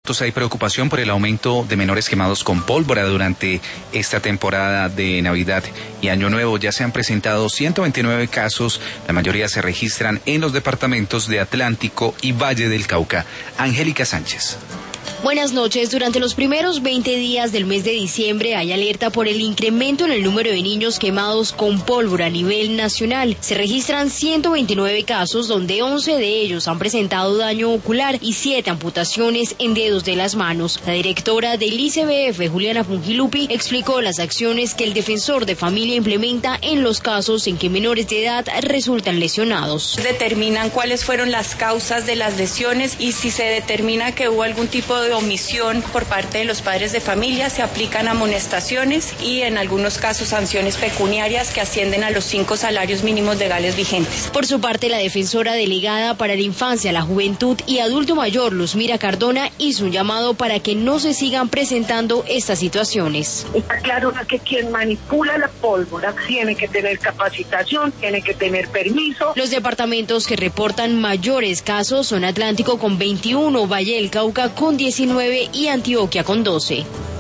Hay preocupación por el aumento de menores quemados con pólvora durante esta temporada de Navidad y Año Nuevo. Ya se han presentado 129 casos, la mayoría se registran en los departamentos de Atlántico y Valle del Cauca. Angélica Sánchez. Buenas noches. Durante los primeros 20 días del mes de diciembre hay alerta por el incremento en el número de niños quemados con pólvora a nivel nacional. Se registran 129 casos, donde 11 de ellos han presentado daño ocular y 7 amputaciones en dedos de las manos. La directora del ICBF, Juliana Fungilupi, explicó las acciones que el defensor de familia implementa en los casos en que menores de edad resultan lesionados. Determinan cuáles fueron las causas de las lesiones y si se determina que hubo algún tipo de omisión por parte de los padres de familia, se aplican amonestaciones y en algunos casos sanciones pecuniarias que ascienden a los 5 salarios mínimos legales vigentes. Por su parte, la defensora delegada para la infancia, la juventud y adulto mayor, Luzmira Cardona, hizo un llamado para que no se sigan presentando estas situaciones. Está claro que quien manipula la pólvora tiene que tener capacitación, tiene que tener permiso. Los departamentos que reportan mayores casos son Atlántico con 21, Valle del Cauca con 19 y Antioquia con 12.